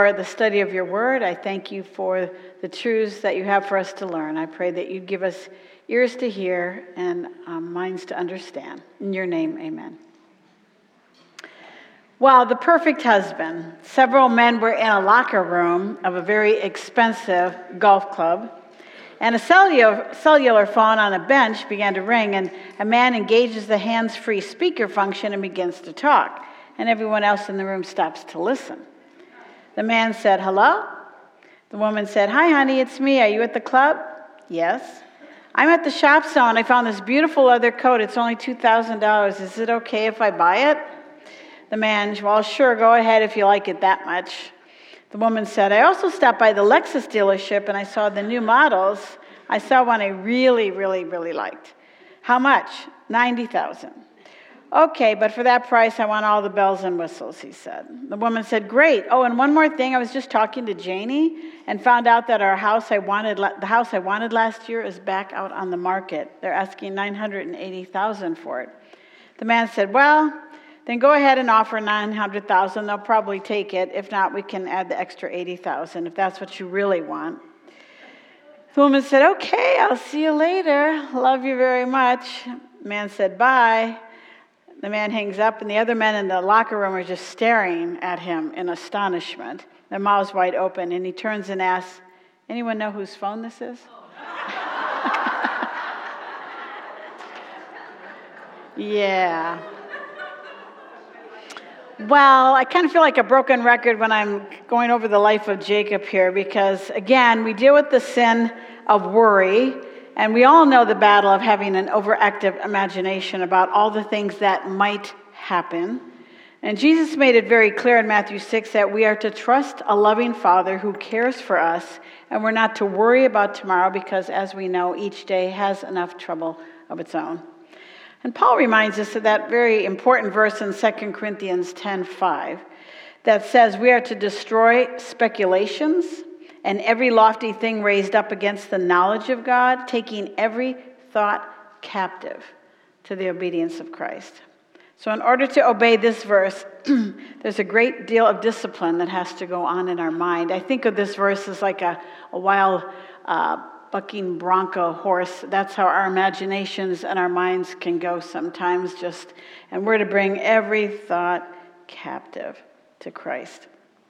For the study of your word, I thank you for the truths that you have for us to learn. I pray that you give us ears to hear and minds to understand. In your name, amen. Well, the perfect husband. Several men were in a locker room of a very expensive golf club, and a cellular phone on a bench began to ring, and a man engages the hands-free speaker function and begins to talk, and everyone else in the room stops to listen. The man said, "Hello?" The woman said, "Hi, honey, it's me. Are you at the club?" "Yes." "I'm at the shop sale, and I found this beautiful leather coat. It's only $2,000. Is it okay if I buy it?" The man, "Well, sure, go ahead if you like it that much." The woman said, "I also stopped by the Lexus dealership, and I saw the new models. I saw one I really, really, really liked." "How much?" $90,000. "Okay, but for that price, I want all the bells and whistles," he said. The woman said, "Great. Oh, and one more thing. I was just talking to Janie and found out that the house I wanted last year is back out on the market. They're asking $980,000 for it." The man said, "Well, then go ahead and offer $900,000. They'll probably take it. If not, we can add the extra $80,000 if that's what you really want." The woman said, "Okay, I'll see you later. Love you very much." The man said, "Bye." The man hangs up, and the other men in the locker room are just staring at him in astonishment, their mouths wide open, and he turns and asks, "Anyone know whose phone this is?" Yeah. Well, I kind of feel like a broken record when I'm going over the life of Jacob here because, again, we deal with the sin of worry, and we all know the battle of having an overactive imagination about all the things that might happen. And Jesus made it very clear in Matthew 6 that we are to trust a loving Father who cares for us, and we're not to worry about tomorrow because, as we know, each day has enough trouble of its own. And Paul reminds us of that very important verse in 2 Corinthians 10:5 that says we are to destroy speculations and every lofty thing raised up against the knowledge of God, taking every thought captive to the obedience of Christ. So in order to obey this verse, there's a great deal of discipline that has to go on in our mind. I think of this verse as like a wild bucking bronco horse. That's how our imaginations and our minds can go sometimes, and we're to bring every thought captive to Christ.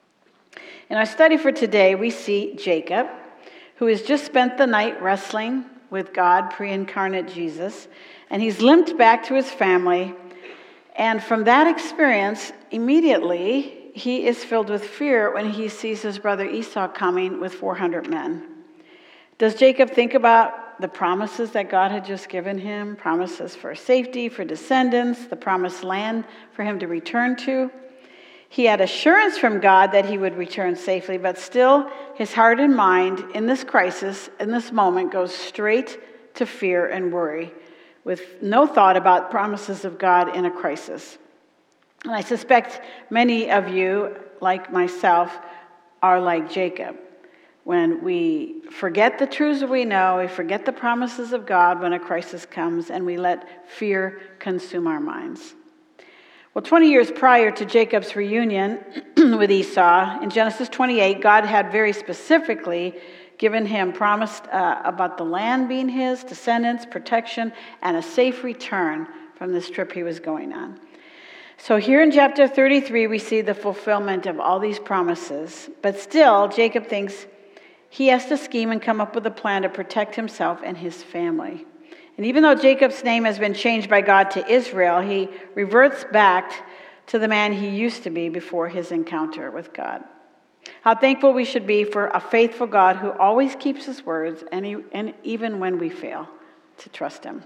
In our study for today, we see Jacob, who has just spent the night wrestling with God, pre-incarnate Jesus, and he's limped back to his family, and from that experience, immediately, he is filled with fear when he sees his brother Esau coming with 400 men. Does Jacob think about the promises that God had just given him, promises for safety, for descendants, the promised land for him to return to? He had assurance from God that he would return safely, but still his heart and mind in this crisis, in this moment, goes straight to fear and worry with no thought about promises of God in a crisis. And I suspect many of you, like myself, are like Jacob. When we forget the truths that we know, we forget the promises of God when a crisis comes, and we let fear consume our minds. Well, 20 years prior to Jacob's reunion with Esau, in Genesis 28, God had very specifically given him promise about the land being his, descendants, protection, and a safe return from this trip he was going on. So here in chapter 33, we see the fulfillment of all these promises, but still, Jacob thinks he has to scheme and come up with a plan to protect himself and his family. And even though Jacob's name has been changed by God to Israel, he reverts back to the man he used to be before his encounter with God. How thankful we should be for a faithful God who always keeps his words, and even when we fail to trust him.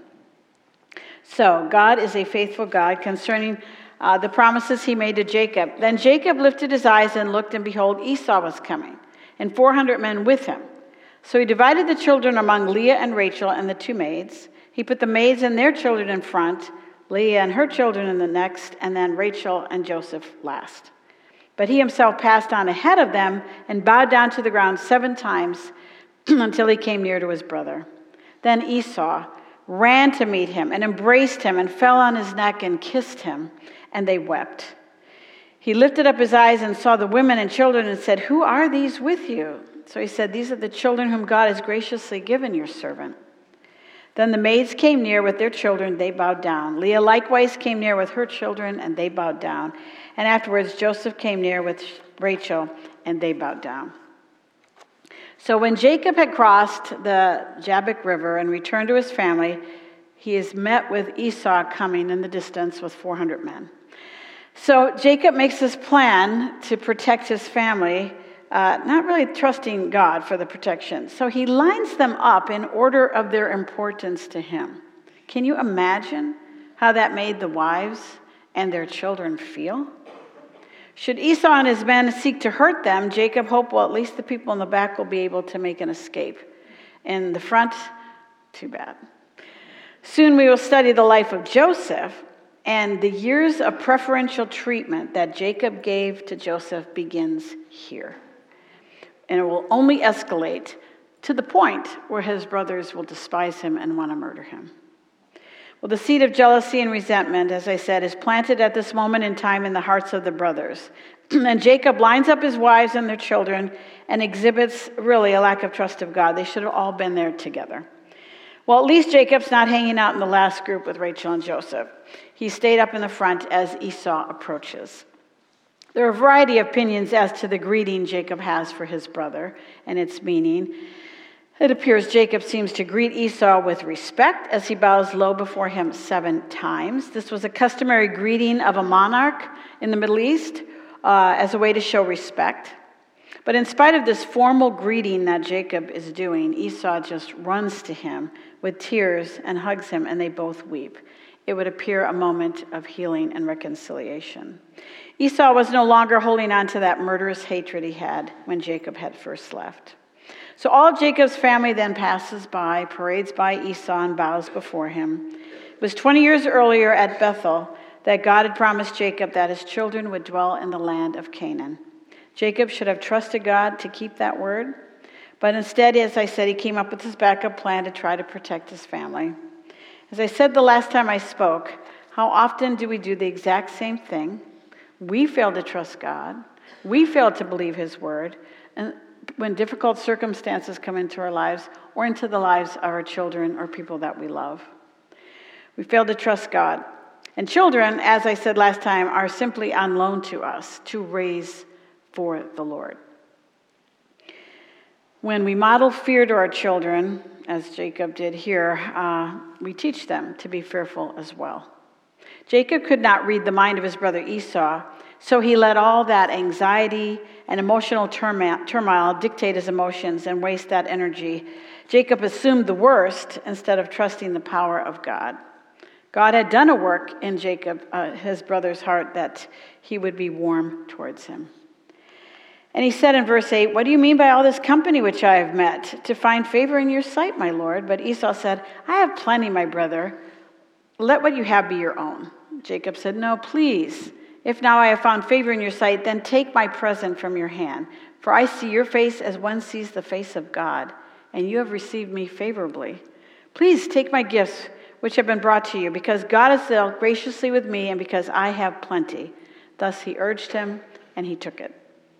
So, God is a faithful God concerning the promises he made to Jacob. Then Jacob lifted his eyes and looked, and behold, Esau was coming, and 400 men with him. So he divided the children among Leah and Rachel and the two maids. He put the maids and their children in front, Leah and her children in the next, and then Rachel and Joseph last. But he himself passed on ahead of them and bowed down to the ground 7 times until he came near to his brother. Then Esau ran to meet him and embraced him and fell on his neck and kissed him, and they wept. He lifted up his eyes and saw the women and children and said, "Who are these with you?" So he said, "These are the children whom God has graciously given your servant." Then the maids came near with their children, they bowed down. Leah likewise came near with her children, and they bowed down. And afterwards Joseph came near with Rachel, and they bowed down. So when Jacob had crossed the Jabbok River and returned to his family, he is met with Esau coming in the distance with 400 men. So Jacob makes this plan to protect his family, not really trusting God for the protection. So he lines them up in order of their importance to him. Can you imagine how that made the wives and their children feel? Should Esau and his men seek to hurt them, Jacob hoped, well, at least the people in the back will be able to make an escape. In the front, too bad. Soon we will study the life of Joseph, and the years of preferential treatment that Jacob gave to Joseph begins here. And it will only escalate to the point where his brothers will despise him and want to murder him. Well, the seed of jealousy and resentment, as I said, is planted at this moment in time in the hearts of the brothers. And Jacob lines up his wives and their children and exhibits really a lack of trust of God. They should have all been there together. Well, at least Jacob's not hanging out in the last group with Rachel and Joseph. He stayed up in the front as Esau approaches. There are a variety of opinions as to the greeting Jacob has for his brother and its meaning. It appears Jacob seems to greet Esau with respect as he bows low before him 7 times. This was a customary greeting of a monarch in the Middle East as a way to show respect. But in spite of this formal greeting that Jacob is doing, Esau just runs to him with tears and hugs him, and they both weep. It would appear a moment of healing and reconciliation. Esau was no longer holding on to that murderous hatred he had when Jacob had first left. So all of Jacob's family then passes by, parades by Esau, and bows before him. It was 20 years earlier at Bethel that God had promised Jacob that his children would dwell in the land of Canaan. Jacob should have trusted God to keep that word, but instead, as I said, he came up with his backup plan to try to protect his family. As I said the last time I spoke, how often do we do the exact same thing? We fail to trust God. We fail to believe his word. And when difficult circumstances come into our lives or into the lives of our children or people that we love, we fail to trust God. And children, as I said last time, are simply on loan to us to raise for the Lord. When we model fear to our children, as Jacob did here, we teach them to be fearful as well. Jacob could not read the mind of his brother Esau, so he let all that anxiety and emotional turmoil dictate his emotions and waste that energy. Jacob assumed the worst instead of trusting the power of God. God had done a work in Jacob, his brother's heart, that he would be warm towards him. And he said in verse 8, "What do you mean by all this company which I have met? To find favor in your sight, my lord." But Esau said, "I have plenty, my brother. Let what you have be your own." Jacob said, "No, please. If now I have found favor in your sight, then take my present from your hand. For I see your face as one sees the face of God, and you have received me favorably. Please take my gifts which have been brought to you, because God has dealt graciously with me, and because I have plenty." Thus he urged him, and he took it.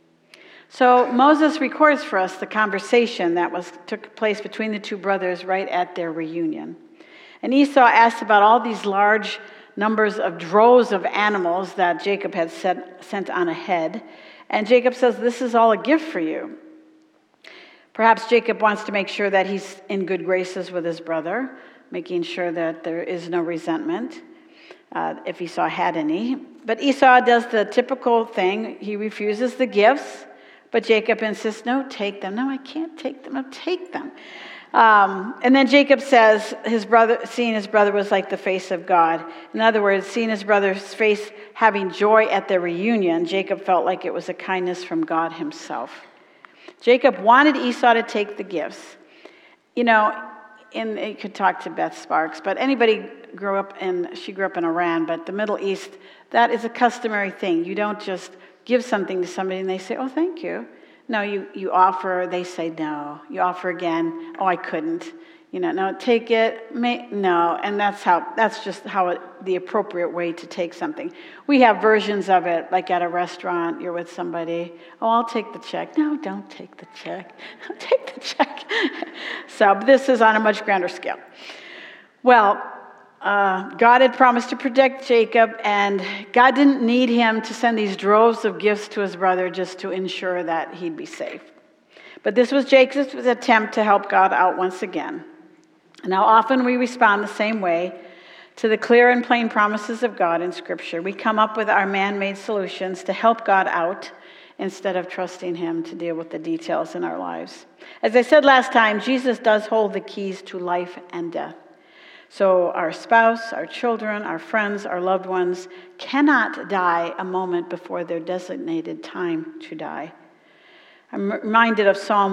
So Moses records for us the conversation that took place between the two brothers right at their reunion. And Esau asked about all these large numbers of droves of animals that Jacob had sent on ahead. And Jacob says, "This is all a gift for you." Perhaps Jacob wants to make sure that he's in good graces with his brother, making sure that there is no resentment, if Esau had any. But Esau does the typical thing. He refuses the gifts. But Jacob insists, "No, take them." "No, I can't take them." "No, take them." And then Jacob says seeing his brother was like the face of God. In other words, seeing his brother's face having joy at their reunion, Jacob felt like it was a kindness from God himself. Jacob wanted Esau to take the gifts. You know, you could talk to Beth Sparks, but anybody she grew up in Iran, but the Middle East, that is a customary thing. You don't just give something to somebody and they say, "Oh, thank you." No, you offer, they say no. You offer again, "Oh, I couldn't." No, take it, no, and that's just how the appropriate way to take something. We have versions of it, like at a restaurant, you're with somebody, oh, I'll take the check. No, don't take the check. Don't take the check. So this is on a much grander scale. Well, God had promised to protect Jacob, and God didn't need him to send these droves of gifts to his brother just to ensure that he'd be safe. But this was Jacob's attempt to help God out once again. And how often we respond the same way to the clear and plain promises of God in Scripture. We come up with our man-made solutions to help God out instead of trusting him to deal with the details in our lives. As I said last time, Jesus does hold the keys to life and death. So our spouse, our children, our friends, our loved ones cannot die a moment before their designated time to die. I'm reminded of Psalm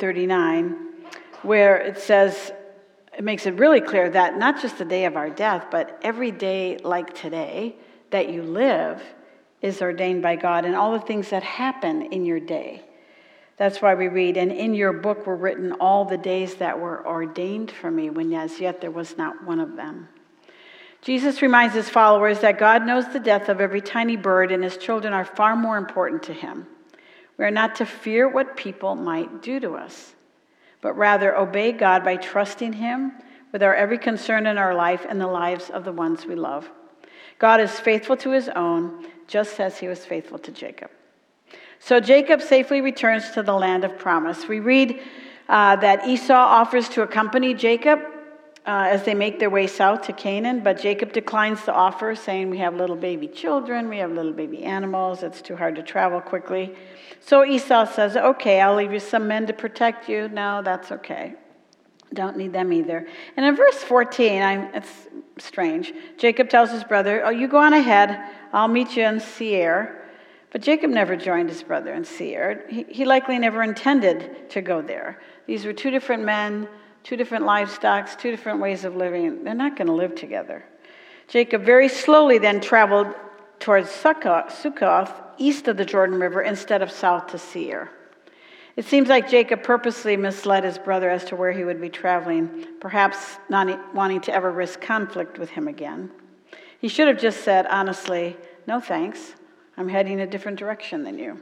139, where it says, it makes it really clear that not just the day of our death, but every day like today that you live is ordained by God, and all the things that happen in your day. That's why we read, and in your book were written all the days that were ordained for me, when as yet there was not one of them. Jesus reminds his followers that God knows the death of every tiny bird, and his children are far more important to him. We are not to fear what people might do to us, but rather obey God by trusting him with our every concern in our life and the lives of the ones we love. God is faithful to his own, just as he was faithful to Jacob. So Jacob safely returns to the land of promise. We read that Esau offers to accompany Jacob as they make their way south to Canaan, but Jacob declines the offer, saying, we have little baby children, we have little baby animals, it's too hard to travel quickly. So Esau says, okay, I'll leave you some men to protect you. No, that's okay. Don't need them either. And in verse 14, it's strange. Jacob tells his brother, oh, you go on ahead, I'll meet you in Seir. But Jacob never joined his brother in Seir. He likely never intended to go there. These were two different men, two different livestocks, two different ways of living. They're not going to live together. Jacob very slowly then traveled towards Succoth, east of the Jordan River, instead of south to Seir. It seems like Jacob purposely misled his brother as to where he would be traveling, perhaps not wanting to ever risk conflict with him again. He should have just said, honestly, no thanks. I'm heading a different direction than you.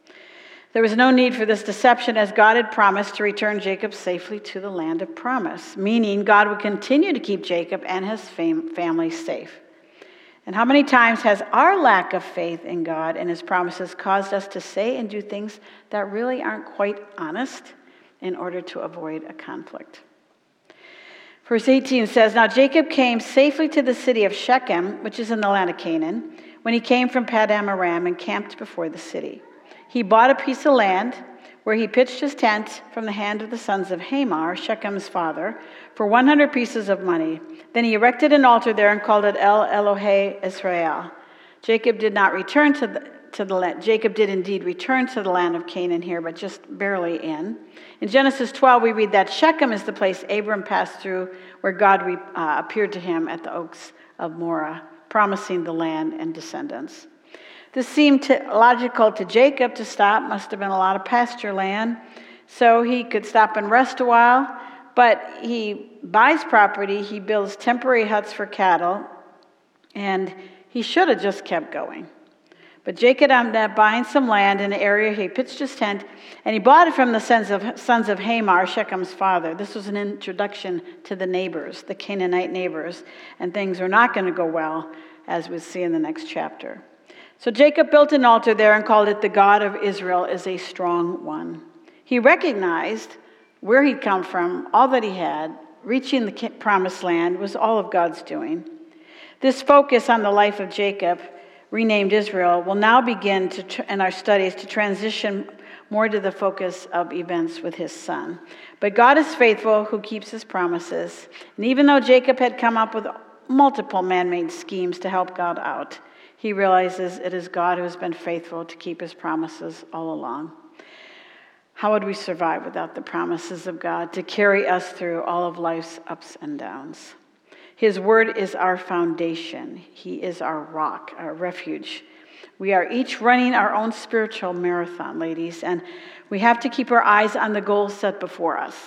There was no need for this deception, as God had promised to return Jacob safely to the land of promise, meaning God would continue to keep Jacob and his family safe. And how many times has our lack of faith in God and his promises caused us to say and do things that really aren't quite honest in order to avoid a conflict? Verse 18 says, now Jacob came safely to the city of Shechem, which is in the land of Canaan, when he came from Padan Aram and camped before the city. He bought a piece of land where he pitched his tent from the hand of the sons of Hamor, Shechem's father, for 100 pieces of money. Then he erected an altar there and called it El Elohe Israel. Jacob did not return to the land. Jacob did indeed return to the land of Canaan here, but just barely in. In Genesis 12, we read that Shechem is the place Abram passed through, where God appeared to him at the oaks of Moreh, promising the land and descendants. This seemed logical to Jacob to stop. Must have been a lot of pasture land, so he could stop and rest a while. But he buys property, he builds temporary huts for cattle, and he should have just kept going. But Jacob ended up buying some land in the area. He pitched his tent, and he bought it from the sons of Hamor, Shechem's father. This was an introduction to the neighbors, the Canaanite neighbors, and things were not going to go well, as we'll see in the next chapter. So Jacob built an altar there and called it the God of Israel is a strong one. He recognized where he'd come from, all that he had, reaching the promised land was all of God's doing. This focus on the life of Jacob, renamed Israel, will now begin in our studies to transition more to the focus of events with his son. But God is faithful, who keeps his promises. And even though Jacob had come up with multiple man-made schemes to help God out, he realizes it is God who has been faithful to keep his promises all along. How would we survive without the promises of God to carry us through all of life's ups and downs? His word is our foundation. He is our rock, our refuge. We are each running our own spiritual marathon, ladies, and we have to keep our eyes on the goal set before us.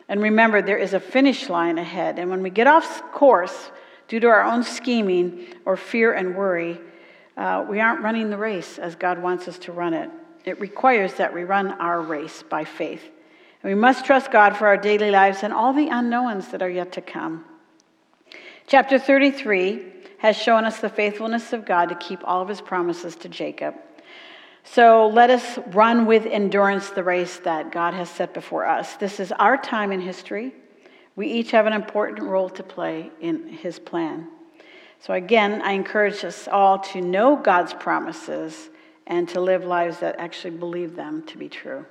And remember, there is a finish line ahead. And when we get off course due to our own scheming or fear and worry, we aren't running the race as God wants us to run it. It requires that we run our race by faith. And we must trust God for our daily lives and all the unknowns that are yet to come. Chapter 33 has shown us the faithfulness of God to keep all of his promises to Jacob. So let us run with endurance the race that God has set before us. This is our time in history. We each have an important role to play in his plan. So again, I encourage us all to know God's promises and to live lives that actually believe them to be true.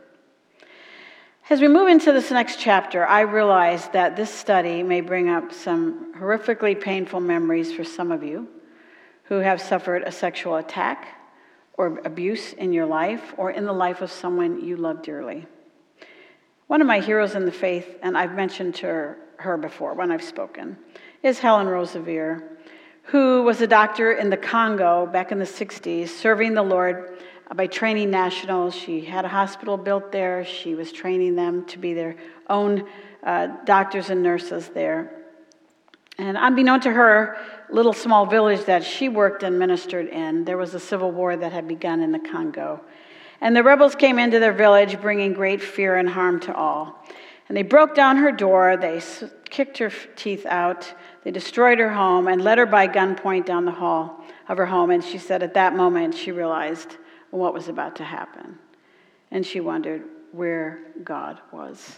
As we move into this next chapter, I realize that this study may bring up some horrifically painful memories for some of you who have suffered a sexual attack or abuse in your life or in the life of someone you love dearly. One of my heroes in the faith, and I've mentioned to her before when I've spoken, is Helen Roseveare, who was a doctor in the Congo back in the 60s, serving the Lord by training nationals. She had a hospital built there. She was training them to be their own doctors and nurses there. And unbeknown to her little small village that she worked and ministered in, there was a civil war that had begun in the Congo. And the rebels came into their village, bringing great fear and harm to all. And they broke down her door, they kicked her teeth out, they destroyed her home, and led her by gunpoint down the hall of her home. And she said at that moment she realized what was about to happen. And she wondered where God was.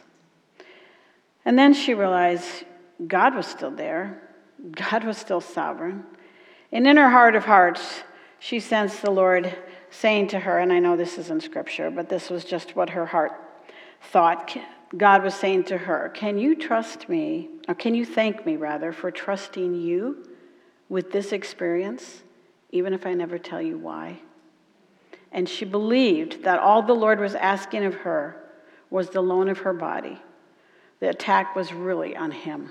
And then she realized God was still there. God was still sovereign. And in her heart of hearts, she sensed the Lord saying to her, and I know this isn't scripture, but this was just what her heart thought. God was saying to her, can you trust me, or can you thank me rather, for trusting you with this experience, even if I never tell you why? And she believed that all the Lord was asking of her was the loan of her body. The attack was really on him.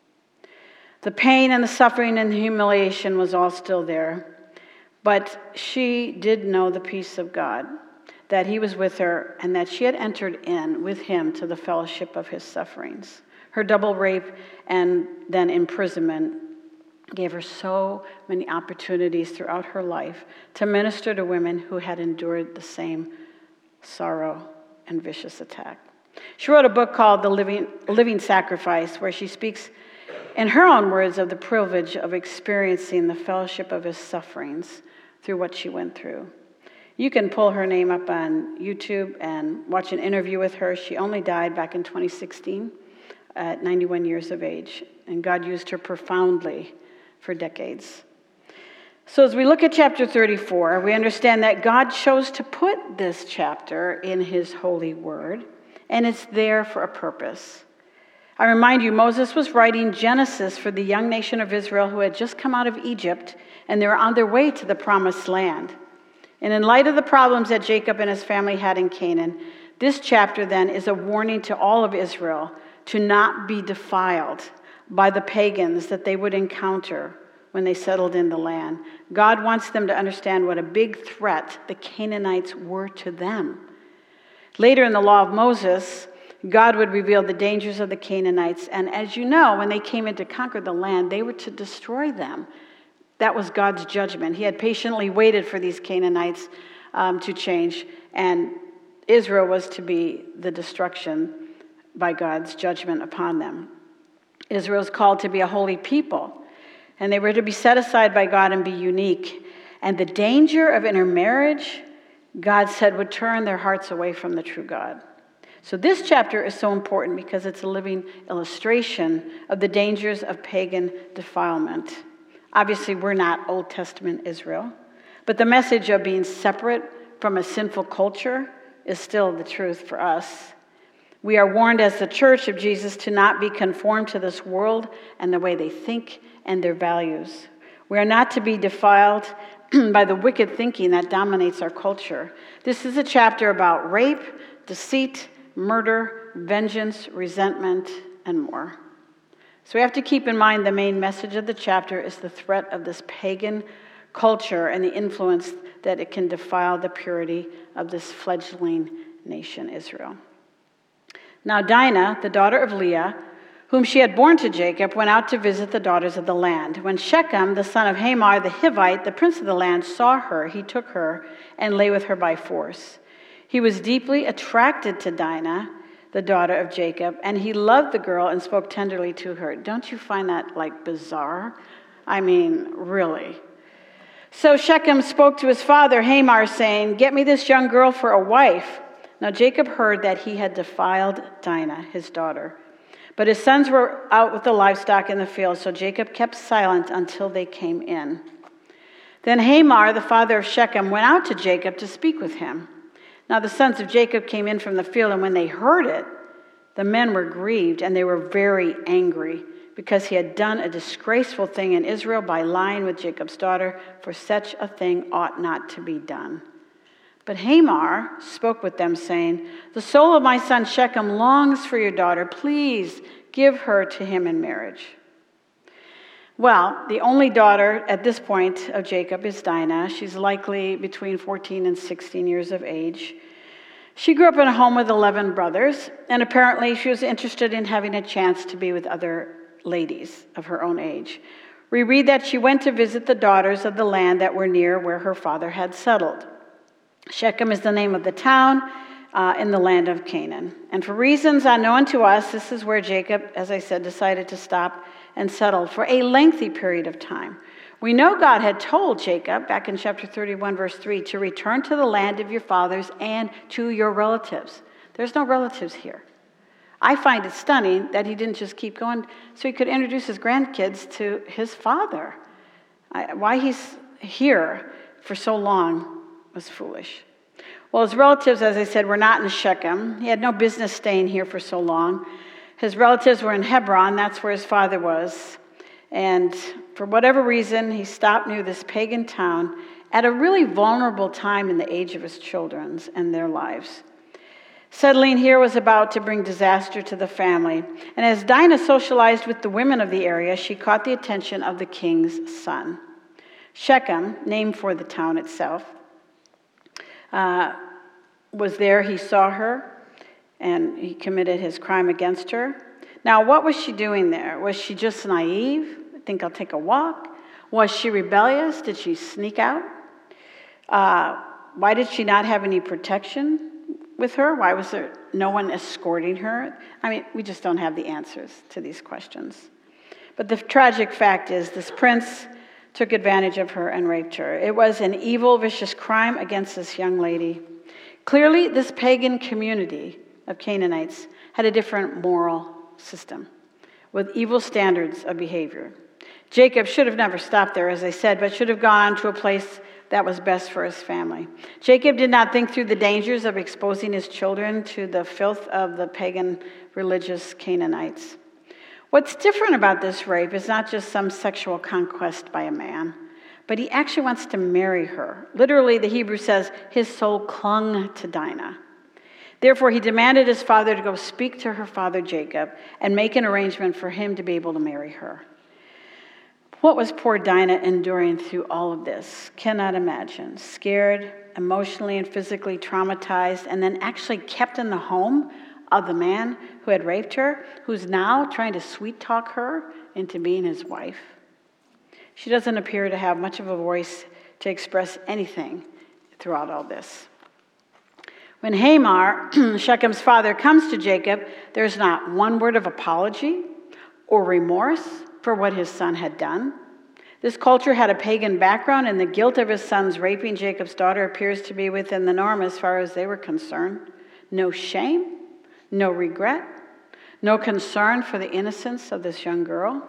The pain and the suffering and the humiliation was all still there. But she did know the peace of God, that he was with her, and that she had entered in with him to the fellowship of his sufferings. Her double rape and then imprisonment gave her so many opportunities throughout her life to minister to women who had endured the same sorrow and vicious attack. She wrote a book called The Living Sacrifice, where she speaks in her own words of the privilege of experiencing the fellowship of his sufferings through what she went through. You can pull her name up on YouTube and watch an interview with her. She only died back in 2016 at 91 years of age, and God used her profoundly for decades. So as we look at chapter 34, we understand that God chose to put this chapter in his holy word, and it's there for a purpose. I remind you, Moses was writing Genesis for the young nation of Israel who had just come out of Egypt, and they were on their way to the promised land. And in light of the problems that Jacob and his family had in Canaan, this chapter then is a warning to all of Israel to not be defiled by the pagans that they would encounter when they settled in the land. God wants them to understand what a big threat the Canaanites were to them. Later in the law of Moses, God would reveal the dangers of the Canaanites. And as you know, when they came in to conquer the land, they were to destroy them. That was God's judgment. He had patiently waited for these Canaanites to change, and Israel was to be the destruction by God's judgment upon them. Israel is called to be a holy people, and they were to be set aside by God and be unique. And the danger of intermarriage, God said, would turn their hearts away from the true God. So this chapter is so important because it's a living illustration of the dangers of pagan defilement. Obviously, we're not Old Testament Israel, but the message of being separate from a sinful culture is still the truth for us. We are warned as the church of Jesus to not be conformed to this world and the way they think and their values. We are not to be defiled by the wicked thinking that dominates our culture. This is a chapter about rape, deceit, murder, vengeance, resentment, and more. So we have to keep in mind the main message of the chapter is the threat of this pagan culture and the influence that it can defile the purity of this fledgling nation, Israel. Now Dinah, the daughter of Leah, whom she had borne to Jacob, went out to visit the daughters of the land. When Shechem, the son of Hamor the Hivite, the prince of the land, saw her, he took her and lay with her by force. He was deeply attracted to Dinah, the daughter of Jacob, and he loved the girl and spoke tenderly to her. Don't you find that bizarre? I mean, really. So Shechem spoke to his father Hamor, saying, "Get me this young girl for a wife." Now Jacob heard that he had defiled Dinah, his daughter. But his sons were out with the livestock in the field, so Jacob kept silent until they came in. Then Hamor, the father of Shechem, went out to Jacob to speak with him. Now the sons of Jacob came in from the field, and when they heard it, the men were grieved, and they were very angry, because he had done a disgraceful thing in Israel by lying with Jacob's daughter, for such a thing ought not to be done. But Hamor spoke with them, saying, "The soul of my son Shechem longs for your daughter. Please give her to him in marriage." Well, the only daughter at this point of Jacob is Dinah. She's likely between 14 and 16 years of age. She grew up in a home with 11 brothers, and apparently she was interested in having a chance to be with other ladies of her own age. We read that she went to visit the daughters of the land that were near where her father had settled. Shechem is the name of the town in the land of Canaan. And for reasons unknown to us, this is where Jacob, as I said, decided to stop and settle for a lengthy period of time. We know God had told Jacob, back in chapter 31, verse 3, to return to the land of your fathers and to your relatives. There's no relatives here. I find it stunning that he didn't just keep going so he could introduce his grandkids to his father. Why he's here for so long was foolish. Well, his relatives, as I said, were not in Shechem. He had no business staying here for so long. His relatives were in Hebron. That's where his father was. And for whatever reason, he stopped near this pagan town at a really vulnerable time in the age of his children and their lives. Settling here was about to bring disaster to the family. And as Dinah socialized with the women of the area, she caught the attention of the king's son. Shechem, named for the town itself, was there. He saw her, and he committed his crime against her. Now, what was she doing there? Was she just naive? Think I'll take a walk? Was she rebellious? Did she sneak out? Why did she not have any protection with her? Why was there no one escorting her? I mean, we just don't have the answers to these questions. But the tragic fact is this prince took advantage of her and raped her. It was an evil, vicious crime against this young lady. Clearly, this pagan community of Canaanites had a different moral system with evil standards of behavior. Jacob should have never stopped there, as I said, but should have gone to a place that was best for his family. Jacob did not think through the dangers of exposing his children to the filth of the pagan religious Canaanites. What's different about this rape is not just some sexual conquest by a man, but he actually wants to marry her. Literally, the Hebrew says his soul clung to Dinah. Therefore, he demanded his father to go speak to her father Jacob and make an arrangement for him to be able to marry her. What was poor Dinah enduring through all of this? Cannot imagine. Scared, emotionally and physically traumatized, and then actually kept in the home of the man who had raped her, who's now trying to sweet-talk her into being his wife. She doesn't appear to have much of a voice to express anything throughout all this. When Hamor, Shechem's father, comes to Jacob, there's not one word of apology or remorse for what his son had done. This culture had a pagan background, and the guilt of his son's raping Jacob's daughter appears to be within the norm as far as they were concerned. No shame, no regret, no concern for the innocence of this young girl.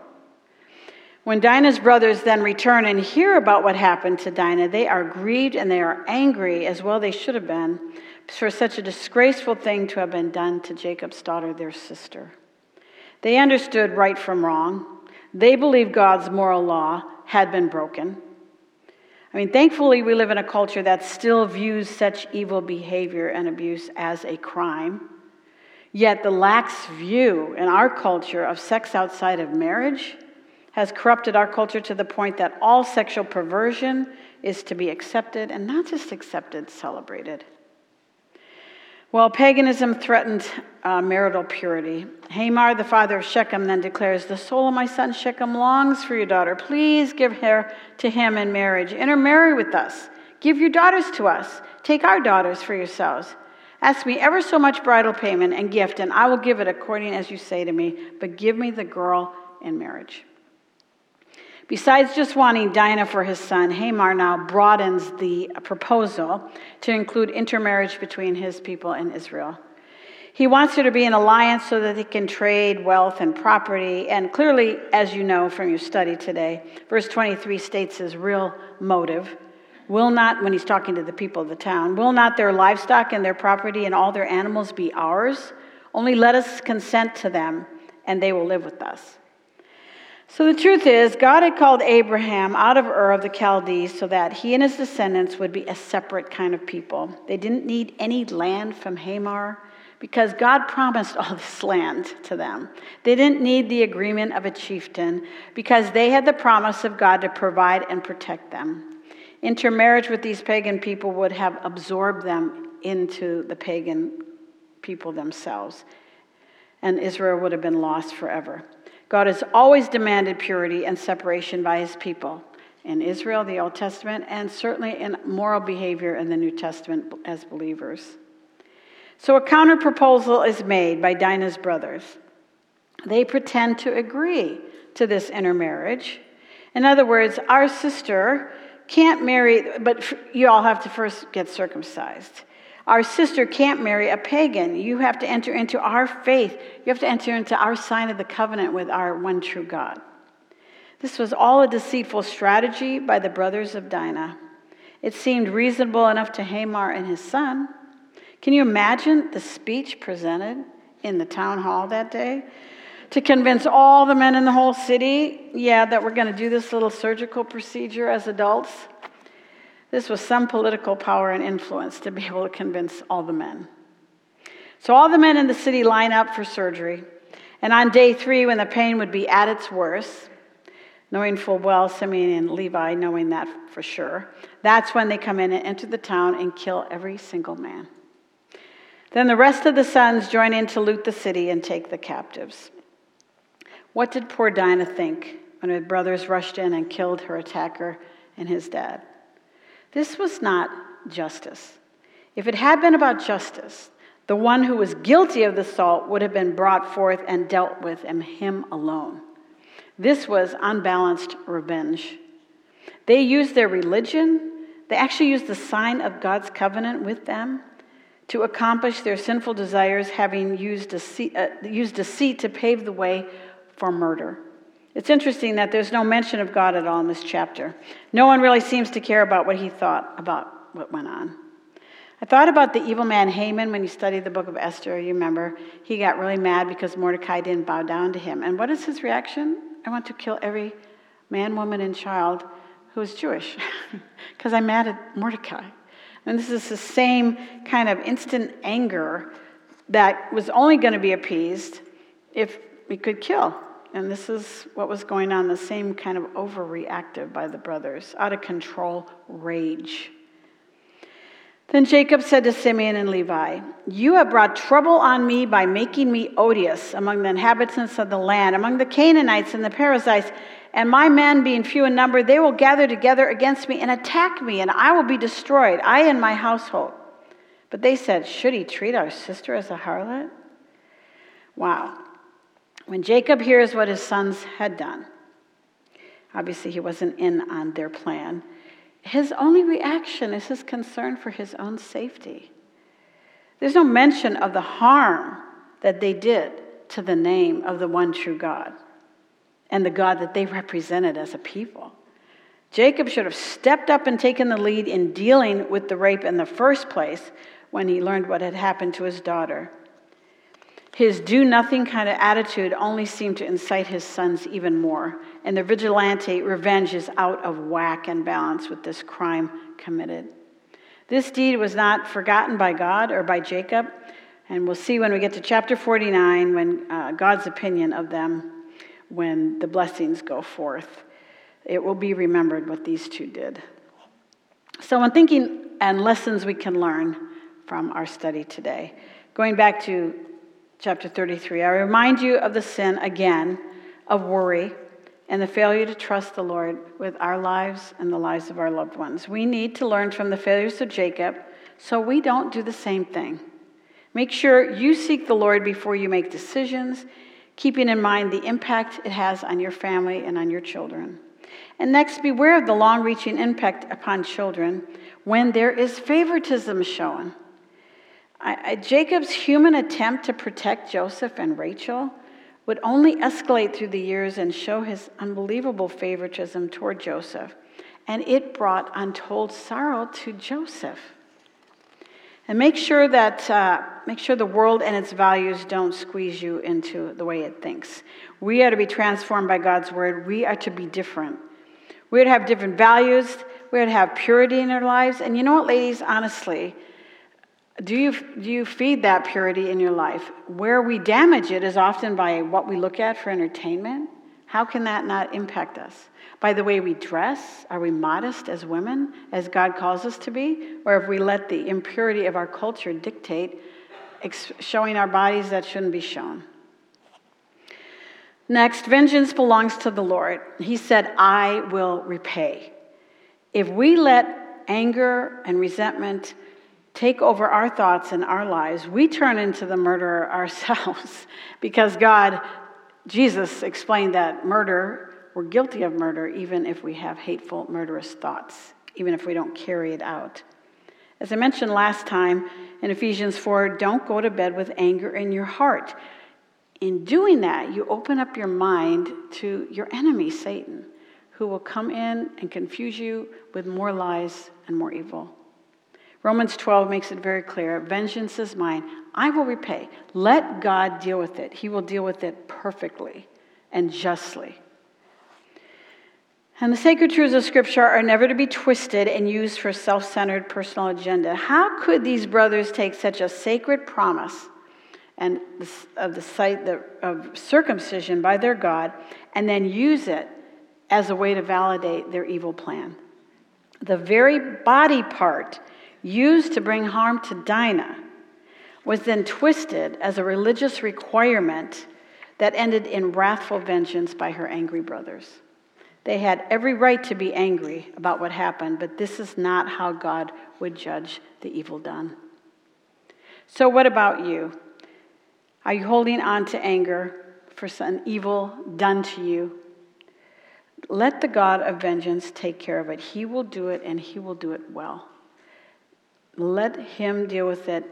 When Dinah's brothers then return and hear about what happened to Dinah, they are grieved and they are angry, as well they should have been, for such a disgraceful thing to have been done to Jacob's daughter, their sister. They understood right from wrong. They believed God's moral law had been broken. I mean, thankfully, we live in a culture that still views such evil behavior and abuse as a crime. Yet the lax view in our culture of sex outside of marriage has corrupted our culture to the point that all sexual perversion is to be accepted, and not just accepted, celebrated. Well, paganism threatened marital purity. Hamor, the father of Shechem, then declares, "The soul of my son Shechem longs for your daughter. Please give her to him in marriage. Intermarry with us. Give your daughters to us. Take our daughters for yourselves. Ask me ever so much bridal payment and gift, and I will give it according as you say to me. But give me the girl in marriage." Besides just wanting Dinah for his son, Hamor now broadens the proposal to include intermarriage between his people and Israel. He wants her to be an alliance so that they can trade wealth and property. And clearly, as you know from your study today, verse 23 states his real motive. Will not, when he's talking to the people of the town, will not their livestock and their property and all their animals be ours? Only let us consent to them, and they will live with us. So the truth is, God had called Abraham out of Ur of the Chaldees so that he and his descendants would be a separate kind of people. They didn't need any land from Hamor because God promised all this land to them. They didn't need the agreement of a chieftain because they had the promise of God to provide and protect them. Intermarriage with these pagan people would have absorbed them into the pagan people themselves, and Israel would have been lost forever. God has always demanded purity and separation by his people in Israel, the Old Testament, and certainly in moral behavior in the New Testament as believers. So a counter-proposal is made by Dinah's brothers. They pretend to agree to this intermarriage. In other words, our sister can't marry, but you all have to first get circumcised. Our sister can't marry a pagan. You have to enter into our faith. You have to enter into our sign of the covenant with our one true God. This was all a deceitful strategy by the brothers of Dinah. It seemed reasonable enough to Hamor and his son. Can you imagine the speech presented in the town hall that day? To convince all the men in the whole city, that we're going to do this little surgical procedure as adults. This was some political power and influence to be able to convince all the men. So all the men in the city line up for surgery. And on day 3, when the pain would be at its worst, knowing full well, Simeon and Levi knowing that for sure, that's when they come in and enter the town and kill every single man. Then the rest of the sons join in to loot the city and take the captives. What did poor Dinah think when her brothers rushed in and killed her attacker and his dad? This was not justice. If it had been about justice, the one who was guilty of the assault would have been brought forth and dealt with, and him alone. This was unbalanced revenge. They used their religion. They actually used the sign of God's covenant with them to accomplish their sinful desires, having used deceit to pave the way for murder. It's interesting that there's no mention of God at all in this chapter. No one really seems to care about what he thought about what went on. I thought about the evil man Haman when you studied the book of Esther. You remember, he got really mad because Mordecai didn't bow down to him. And what is his reaction? I want to kill every man, woman, and child who is Jewish because I'm mad at Mordecai. And this is the same kind of instant anger that was only going to be appeased if we could kill. And this is what was going on, the same kind of overreactive by the brothers, out of control rage. Then Jacob said to Simeon and Levi, "You have brought trouble on me by making me odious among the inhabitants of the land, among the Canaanites and the Perizzites, and my men being few in number, they will gather together against me and attack me, and I will be destroyed, I and my household." But they said, "Should he treat our sister as a harlot?" Wow. When Jacob hears what his sons had done, obviously he wasn't in on their plan, his only reaction is his concern for his own safety. There's no mention of the harm that they did to the name of the one true God and the God that they represented as a people. Jacob should have stepped up and taken the lead in dealing with the rape in the first place when he learned what had happened to his daughter. His do-nothing kind of attitude only seemed to incite his sons even more, and their vigilante revenge is out of whack and balance with this crime committed. This deed was not forgotten by God or by Jacob, and we'll see when we get to chapter 49 when God's opinion of them when the blessings go forth. It will be remembered what these two did. So when thinking and lessons we can learn from our study today. Going back to chapter 33, I remind you of the sin again of worry and the failure to trust the Lord with our lives and the lives of our loved ones. We need to learn from the failures of Jacob so we don't do the same thing. Make sure you seek the Lord before you make decisions, keeping in mind the impact it has on your family and on your children. And next, beware of the long-reaching impact upon children when there is favoritism shown. Jacob's human attempt to protect Joseph and Rachel would only escalate through the years and show his unbelievable favoritism toward Joseph. And it brought untold sorrow to Joseph. And make sure the world and its values don't squeeze you into the way it thinks. We are to be transformed by God's word. We are to be different. We are to have different values. We are to have purity in our lives. And you know what, ladies, honestly, do you feed that purity in your life? Where we damage it is often by what we look at for entertainment. How can that not impact us? By the way we dress? Are we modest as women, as God calls us to be? Or have we let the impurity of our culture dictate showing our bodies that shouldn't be shown? Next, vengeance belongs to the Lord. He said, I will repay. If we let anger and resentment take over our thoughts and our lives, we turn into the murderer ourselves because Jesus explained that we're guilty of murder even if we have hateful, murderous thoughts, even if we don't carry it out. As I mentioned last time in Ephesians 4, don't go to bed with anger in your heart. In doing that, you open up your mind to your enemy, Satan, who will come in and confuse you with more lies and more evil. Romans 12 makes it very clear. Vengeance is mine. I will repay. Let God deal with it. He will deal with it perfectly and justly. And the sacred truths of Scripture are never to be twisted and used for self-centered personal agenda. How could these brothers take such a sacred promise and of the site of circumcision by their God and then use it as a way to validate their evil plan? The very body part used to bring harm to Dinah was then twisted as a religious requirement that ended in wrathful vengeance by her angry brothers. They had every right to be angry about what happened, but this is not how God would judge the evil done. So what about you? Are you holding on to anger for some evil done to you? Let the God of vengeance take care of it. He will do it, and he will do it well. Let him deal with it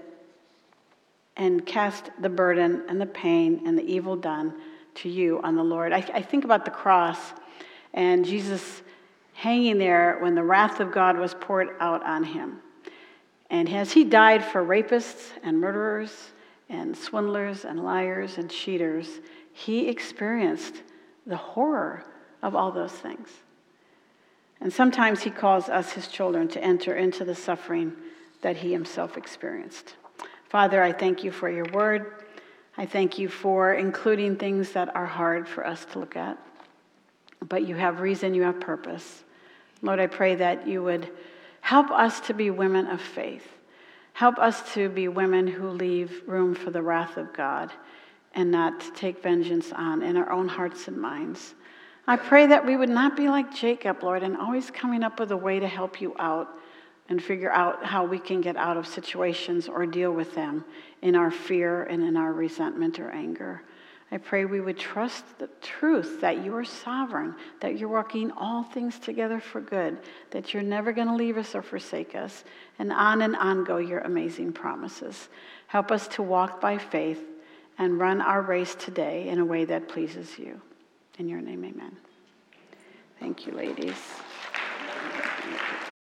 and cast the burden and the pain and the evil done to you on the Lord. I think about the cross and Jesus hanging there when the wrath of God was poured out on him. And as he died for rapists and murderers and swindlers and liars and cheaters, he experienced the horror of all those things. And sometimes he calls us, his children, to enter into the suffering that he himself experienced. Father, I thank you for your word. I thank you for including things that are hard for us to look at. But you have reason, you have purpose. Lord, I pray that you would help us to be women of faith. Help us to be women who leave room for the wrath of God and not take vengeance on in our own hearts and minds. I pray that we would not be like Jacob, Lord, and always coming up with a way to help you out and figure out how we can get out of situations or deal with them in our fear and in our resentment or anger. I pray we would trust the truth that you are sovereign, that you're working all things together for good, that you're never going to leave us or forsake us, and on go your amazing promises. Help us to walk by faith and run our race today in a way that pleases you. In your name, amen. Thank you, ladies.